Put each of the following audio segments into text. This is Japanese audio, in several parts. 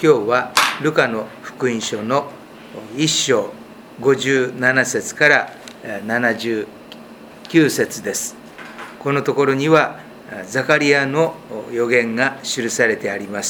今日はルカの福音書の1章57節から79節です。このところにはザカリアの預言が記されてあります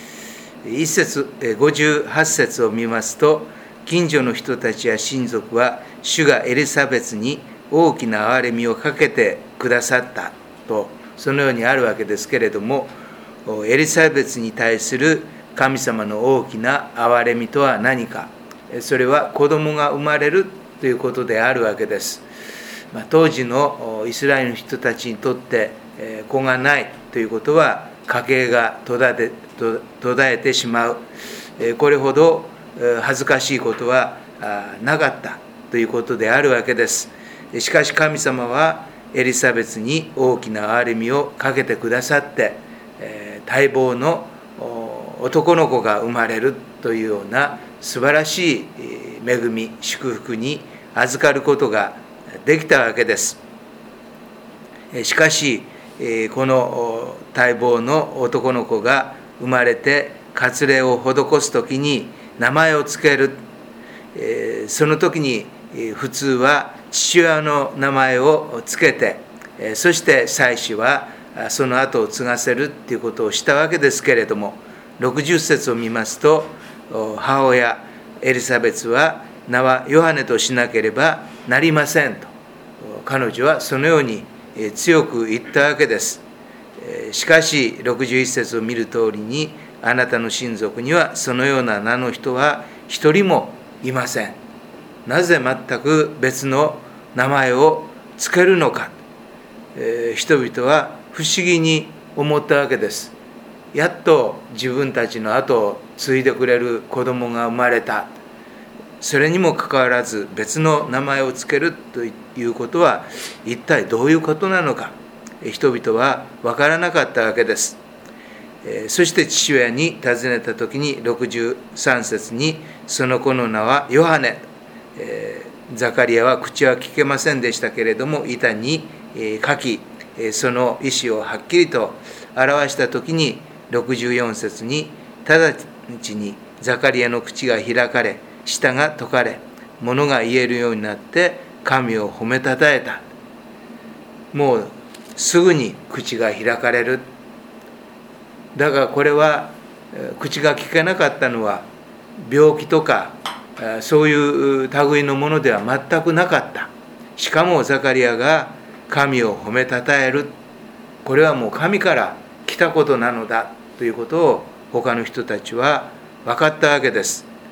。58節を見ますと、近所の人たちや親族は主がエリザベスに大きな憐れみをかけてくださったと、そのようにあるわけですけれども、エリザベスに対する神様の大きな憐れみとは何か、それは子供が生まれるということであるわけです。当時のイスラエルの人たちにとって子がないということは家計が途絶えてしまう、これほど恥ずかしいことはなかったということであるわけです。しかし神様はエリザベスに大きな憐れみをかけてくださって、待望の男の子が生まれるというような素晴らしい恵み、祝福に預かることができたわけです。しかしこの待望の男の子が生まれて割礼を施すときに名前をつける、その時に普通は父親の名前をつけて、そして祭司はその後を継がせるということをしたわけですけれども、60節を見ますと、母親エリザベスは名はヨハネとしなければなりませんと、彼女はそのように強く言ったわけです。しかし61節を見る通りに、あなたの親族にはそのような名の人は一人もいません。なぜ全く別の名前をつけるのか、人々は不思議に思ったわけです。やっと自分たちの後を継いでくれる子供が生まれた。それにもかかわらず別の名前をつけるということは一体どういうことなのか、人々は分からなかったわけです。そして父親に尋ねたときに63節に、その子の名はヨハネ。ザカリアは口は聞けませんでしたけれども、板に書き、その意思をはっきりと表したときに、64節に、直ちにザカリアの口が開かれ、舌が解かれ、物が言えるようになって神を褒めたたえた。もうすぐに口が開かれる。だがこれは口が聞けなかったのは病気とかそういう類のものでは全くなかった。しかもザカリアが神を褒めたたえる、これはもう神から来たことなのだということを他の人たちは分かったわけです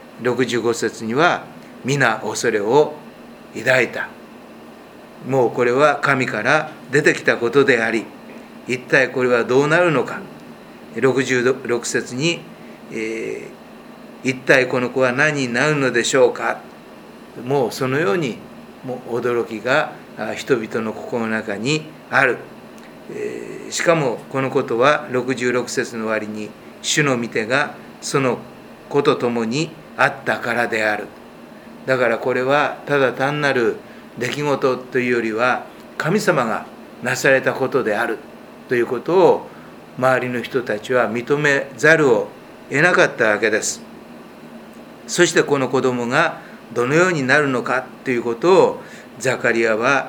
。65節には皆恐れを抱いた。もうこれは神から出てきたことであり、一体これはどうなるのか。66節に、一体この子は何になるのでしょうか。もうそのようにもう驚きが人々の心の中にある。しかもこのことは66節の終わりに、主の御手がその子と共にあったからである。だからこれはただ単なる出来事というよりは、神様がなされたことであるということを周りの人たちは認めざるを得なかったわけです。そしてこの子供がどのようになるのかということをザカリアは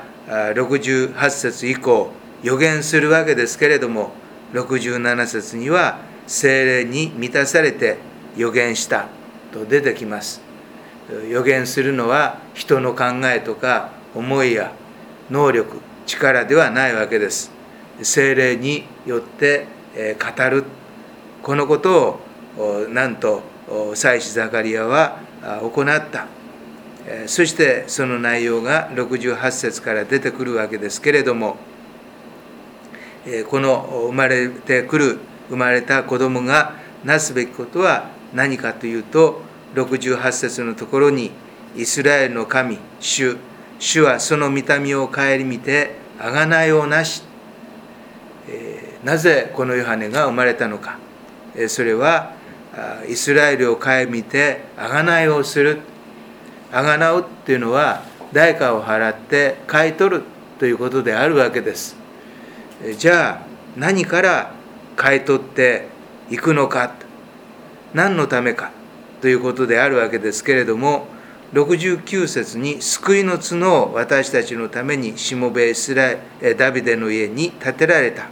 68節以降予言するわけですけれども、67節には聖霊に満たされて予言したと出てきます。予言するのは人の考えとか思いや能力、力ではないわけです。聖霊によって語る、このことをなんと祭司ザカリアは行った。そしてその内容が68節から出てくるわけですけれども、この生まれた子供がなすべきことは何かというと、68節のところに、イスラエルの神主はその御民を顧みて贖いをなし。なぜこのヨハネが生まれたのか。それはイスラエルを顧みて贖いをする。贖うっていうのは代価を払って買い取るということであるわけです。じゃあ何から買い取っていくのか。 何のためかということであるわけですけれども、69節に救いの角を私たちのためにしもべダビデの家に建てられた。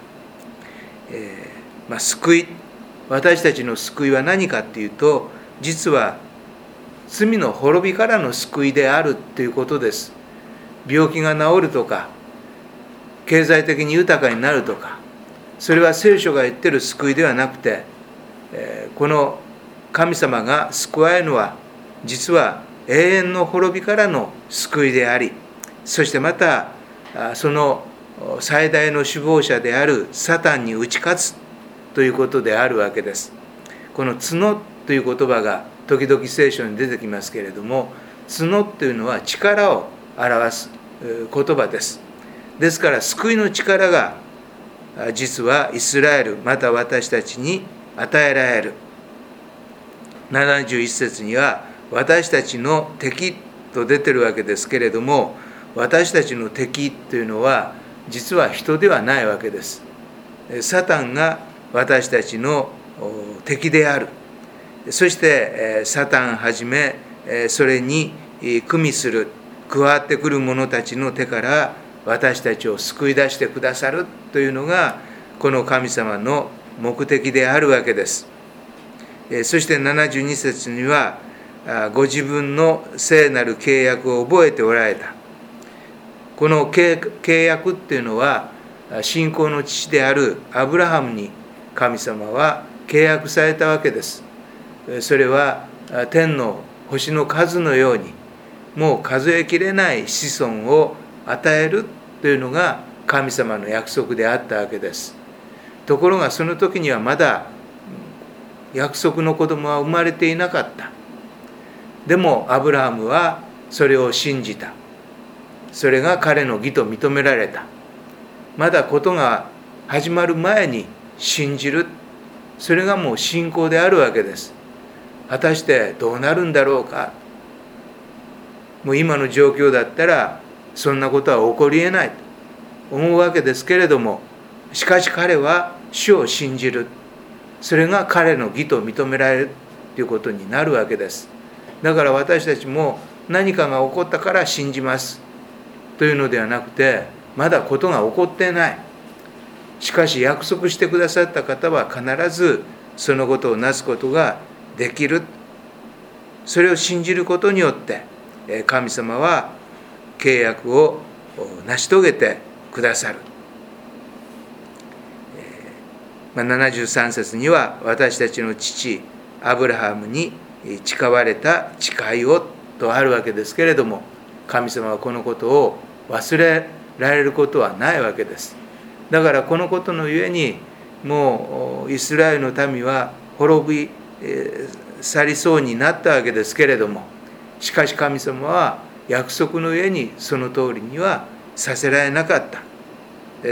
救い、私たちの救いは何かというと、実は罪の滅びからの救いであるということです。病気が治るとか、経済的に豊かになるとか、それは聖書が言っている救いではなくて、この神様が救われるのは実は永遠の滅びからの救いであり、そしてまたその最大の首謀者であるサタンに打ち勝つということであるわけです。この角という言葉が時々聖書に出てきますけれども、角というのは力を表す言葉です。ですから救いの力が実はイスラエルまた私たちに与えられる。71節には私たちの敵と出てるわけですけれども、私たちの敵というのは実は人ではないわけです。サタンが私たちの敵である。そしてサタンはじめそれに組みする加わってくる者たちの手から私たちを救い出してくださるというのがこの神様の目的であるわけです。そして72節にはご自分の聖なる契約を覚えておられた。この契約っていうのは信仰の父であるアブラハムに神様は契約されたわけです。それは天の星の数のようにもう数えきれない子孫を与えるというのが神様の約束であったわけです。ところがその時にはまだ約束の子供は生まれていなかった。でもアブラハムはそれを信じた。それが彼の義と認められた。まだことが始まる前に信じる。それがもう信仰であるわけです。果たしてどうなるんだろうか。もう今の状況だったらそんなことは起こり得ないと思うわけですけれども、しかし彼は主を信じる。それが彼の義と認められるということになるわけです。だから私たちも何かが起こったから信じますというのではなくて、まだことが起こっていない。しかし約束してくださった方は必ずそのことをなすことができる。それを信じることによって神様は契約を成し遂げてくださる。73節には私たちの父アブラハムに誓われた誓いをとあるわけですけれども、神様はこのことを忘れられることはないわけです。だからこのことのゆえにもうイスラエルの民は滅び去りそうになったわけですけれども、しかし神様は約束のゆえにその通りにはさせられなかった。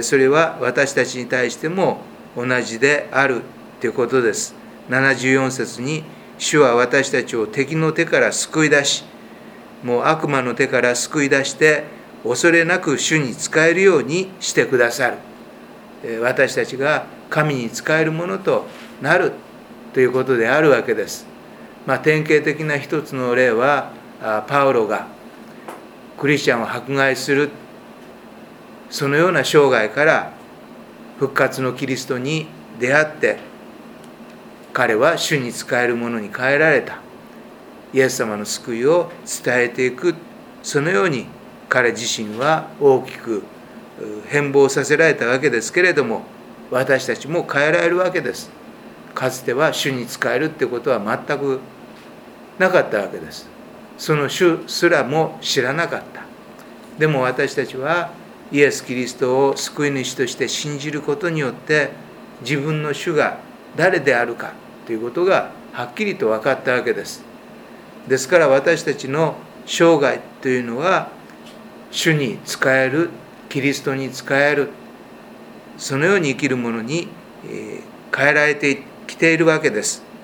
それは私たちに対しても同じであるということです。74節に主は私たちを敵の手から救い出し、もう悪魔の手から救い出して恐れなく主に仕えるようにしてくださる。私たちが神に仕えるものとなるということであるわけです。典型的な一つの例はパウロがクリスチャンを迫害する、そのような生涯から復活のキリストに出会って彼は主に仕えるものに変えられた。イエス様の救いを伝えていく、そのように彼自身は大きく変貌させられたわけですけれども、私たちも変えられるわけです。かつては主に仕えるってことは全くなかったわけです。その主すらも知らなかった。でも私たちはイエス・キリストを救い主として信じることによって自分の主が誰であるかということがはっきりと分かったわけです。ですから私たちの生涯というのは主に仕える、キリストに仕える、そのように生きるものに変えられてきているわけです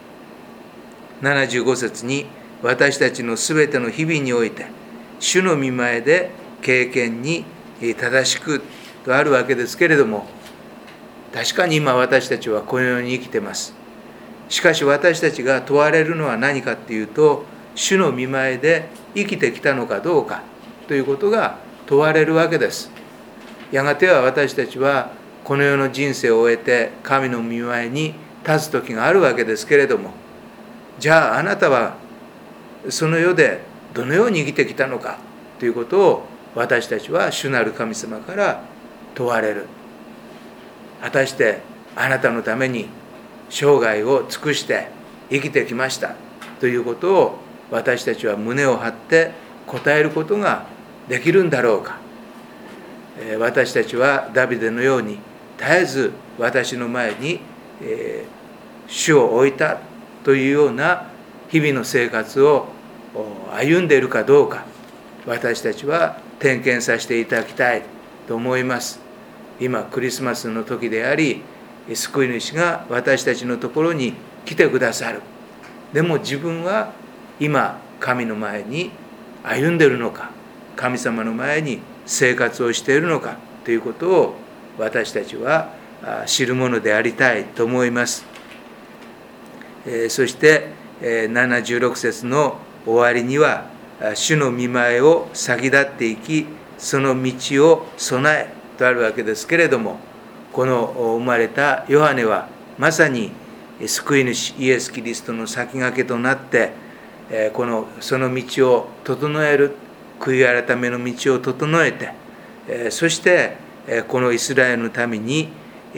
。75節に私たちのすべての日々において主の御前で敬虔に正しくとあるわけですけれども、確かに今私たちはこのように生きています。 しかし私たちが問われるのは何かっていうと、主の御前で生きてきたのかどうかということが問われるわけです。やがては私たちはこの世の人生を終えて神の御前に立つ時があるわけですけれども、じゃああなたはその世でどのように生きてきたのかということを私たちは主なる神様から問われる。果たしてあなたのために生涯を尽くして生きてきましたということを私たちは胸を張って答えることができるんだろうか。私たちはダビデのように絶えず私の前に主を置いたというような日々の生活を歩んでいるかどうか、私たちは点検させていただきたいと思います。今クリスマスの時であり、救い主が私たちのところに来てくださる。でも自分は今神の前に歩んでいるのか、神様の前に生活をしているのかということを私たちは知るものでありたいと思います。そして76節の終わりには、主の御前を先立っていき、その道を備えとあるわけですけれども、この生まれたヨハネはまさに救い主イエス・キリストの先駆けとなって、その道を整える、悔い改めの道を整えて、そしてこのイスラエルのために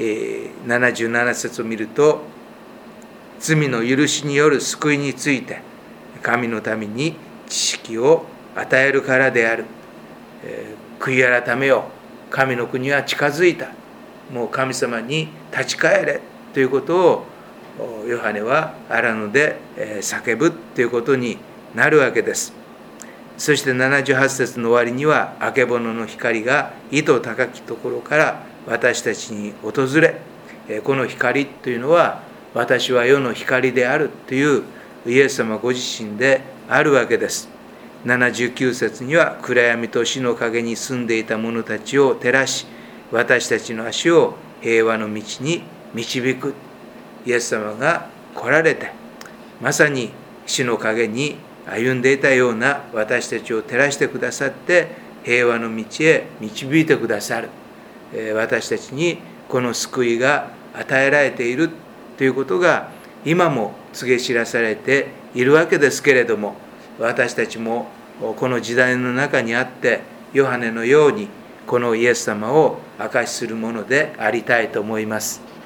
77節を見ると、罪の許しによる救いについて神のために知識を与えるからである。悔い改めよ、神の国は近づいた、もう神様に立ち返れということをヨハネは荒野で叫ぶということになるわけです。そして78節の終わりには、あけぼのの光が糸高きところから私たちに訪れ、この光というのは私は世の光であるというイエス様ご自身であるわけです。79節には、暗闇と死の陰に住んでいた者たちを照らし、私たちの足を平和の道に導く。イエス様が来られて、まさに死の陰に歩んでいたような私たちを照らしてくださって、平和の道へ導いてくださる。私たちにこの救いが与えられているということが今も告げ知らされているわけですけれども、私たちもこの時代の中にあって、ヨハネのようにこのイエス様を証しするものでありたいと思います。